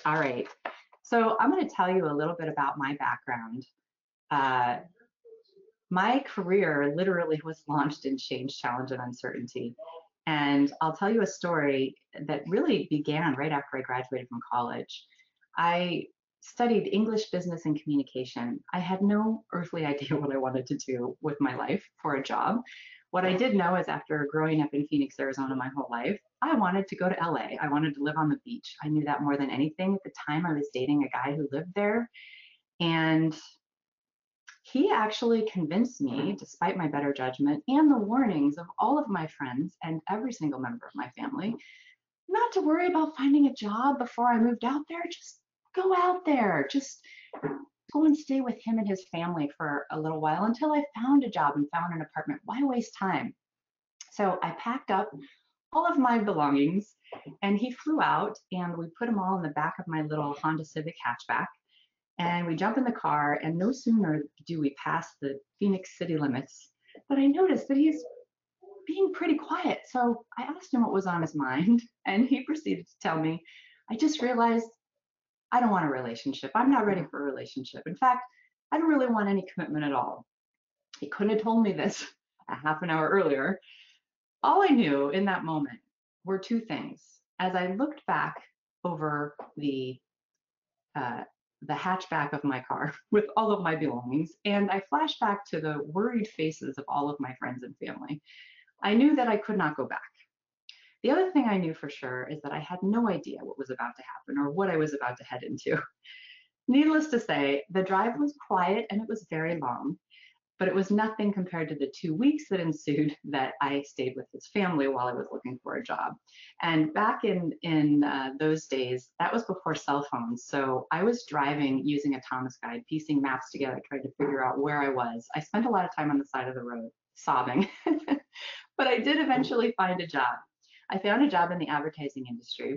All right. So I'm going to tell you a little bit about my background. Uh, my career literally was launched in change, challenge, and uncertainty. And I'll tell you a story that really began right after I graduated from college. I studied English, business, and communication. I had no earthly idea what I wanted to do with my life for a job. What I did know is after growing up in Phoenix, Arizona my whole life, I wanted to go to LA. I wanted to live on the beach. I knew that more than anything. At the time, I was dating a guy who lived there. And he actually convinced me, despite my better judgment and the warnings of all of my friends and every single member of my family, not to worry about finding a job before I moved out there. Just go out there. Just go and stay with him and his family for a little while until I found a job and found an apartment. Why waste time? So I packed up all of my belongings and he flew out and we put them all in the back of my little Honda Civic hatchback. And we jump in the car, and no sooner do we pass the Phoenix city limits, but I noticed that he's being pretty quiet. So I asked him what was on his mind, and he proceeded to tell me, I just realized I don't want a relationship. I'm not ready for a relationship. In fact, I don't really want any commitment at all. He couldn't have told me this a half an hour earlier. All I knew in that moment were two things. As I looked back over uh, the hatchback of my car with all of my belongings, and I flashed back to the worried faces of all of my friends and family. I knew that I could not go back. The other thing I knew for sure is that I had no idea what was about to happen or what I was about to head into. Needless to say, the drive was quiet and it was very long, but it was nothing compared to the 2 weeks that ensued that I stayed with his family while I was looking for a job. And back in those days, that was before cell phones. So I was driving using a Thomas guide, piecing maps together, trying to figure out where I was. I spent a lot of time on the side of the road sobbing, but I did eventually find a job. I found a job in the advertising industry.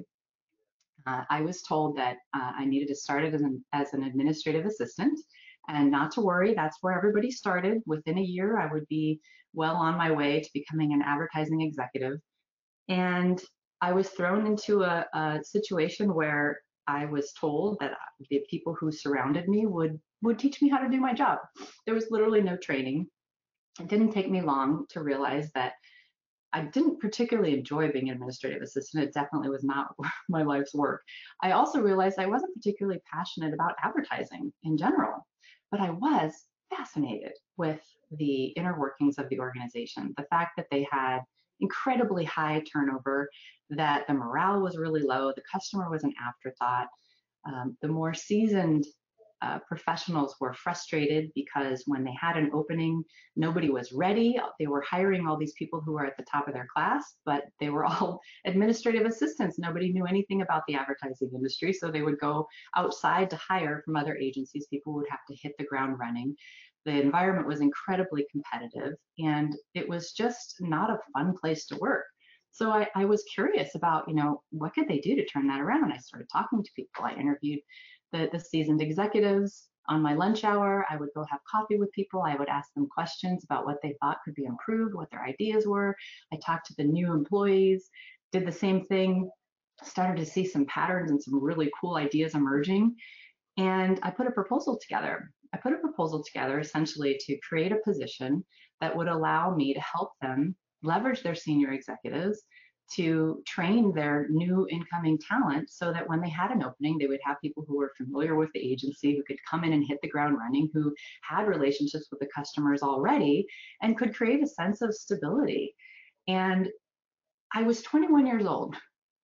I was told that I needed to start it as an administrative assistant and not to worry, that's where everybody started. Within a year, I would be well on my way to becoming an advertising executive. And I was thrown into a situation where I was told that the people who surrounded me would teach me how to do my job. There was literally no training. It didn't take me long to realize that I didn't particularly enjoy being an administrative assistant. It definitely was not my life's work. I also realized I wasn't particularly passionate about advertising in general, but I was fascinated with the inner workings of the organization. The fact that they had incredibly high turnover, that the morale was really low, the customer was an afterthought. The more seasoned professionals were frustrated because when they had an opening, nobody was ready. They were hiring all these people who were at the top of their class, but they were all administrative assistants. Nobody knew anything about the advertising industry, so they would go outside to hire from other agencies. People would have to hit the ground running. The environment was incredibly competitive, and it was just not a fun place to work. So I was curious about, what could they do to turn that around? I started talking to people. I interviewed the seasoned executives on my lunch hour. I would go have coffee with people. I would ask them questions about what they thought could be improved, what their ideas were. I talked to the new employees, did the same thing, started to see some patterns and some really cool ideas emerging. And I put a proposal together. I put a proposal together essentially to create a position that would allow me to help them leverage their senior executives to train their new incoming talent so that when they had an opening, they would have people who were familiar with the agency, who could come in and hit the ground running, who had relationships with the customers already, and could create a sense of stability. And I was 21 years old.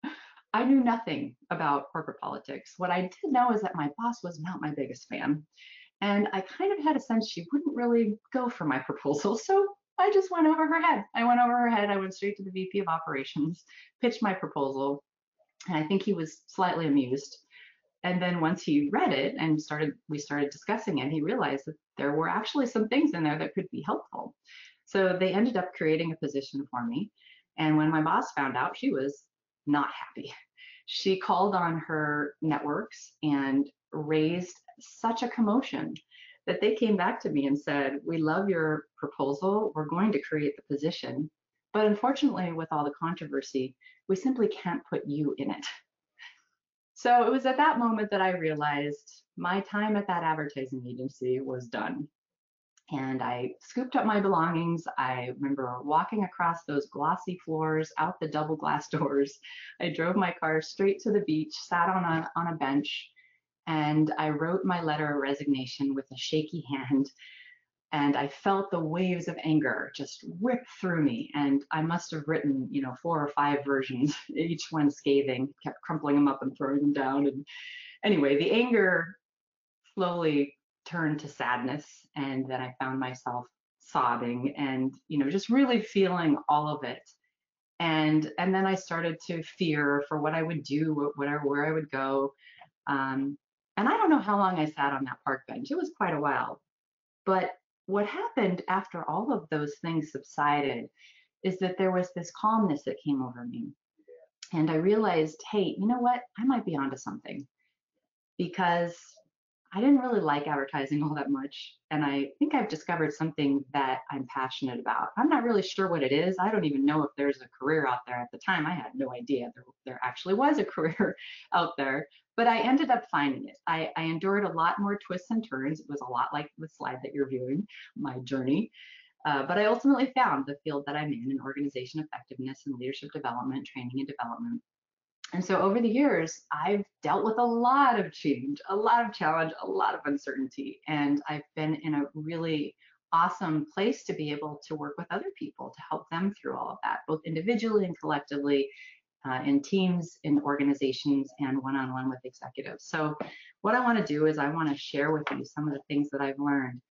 I knew nothing about corporate politics. What I did know is that my boss was not my biggest fan. And I kind of had a sense she wouldn't really go for my proposal. So I just went over her head. I went over her head. I went straight to the VP of operations, pitched my proposal, and I think he was slightly amused. And then once he read it and we started discussing it, he realized that there were actually some things in there that could be helpful. So they ended up creating a position for me. And when my boss found out, she was not happy. She called on her networks and raised such a commotion that they came back to me and said, we love your proposal. We're going to create the position. But unfortunately, with all the controversy, we simply can't put you in it. So it was at that moment that I realized my time at that advertising agency was done. And I scooped up my belongings. I remember walking across those glossy floors, out the double glass doors. I drove my car straight to the beach, sat on a bench, and I wrote my letter of resignation with a shaky hand. And I felt the waves of anger just rip through me. And I must have written, 4 or 5 versions, each one scathing, kept crumpling them up and throwing them down. And anyway, the anger slowly turned to sadness, and then I found myself sobbing and just really feeling all of it. And then I started to fear for what I would do, where I would go. um, and I don't know how long I sat on that park bench. It was quite a while. But what happened after all of those things subsided is that there was this calmness that came over me, and I realized, hey, you know what, I might be onto something, because I didn't really like advertising all that much. And I think I've discovered something that I'm passionate about. I'm not really sure what it is. I don't even know if there's a career out there. At the time, I had no idea there actually was a career out there, but I ended up finding it. I endured a lot more twists and turns. It was a lot like the slide that you're viewing, my journey. But I ultimately found the field that I'm in organization effectiveness and leadership development, training and development. And so over the years, I've dealt with a lot of change, a lot of challenge, a lot of uncertainty. And I've been in a really awesome place to be able to work with other people to help them through all of that, both individually and collectively, in teams, in organizations, and one-on-one with executives. So what I want to do is I want to share with you some of the things that I've learned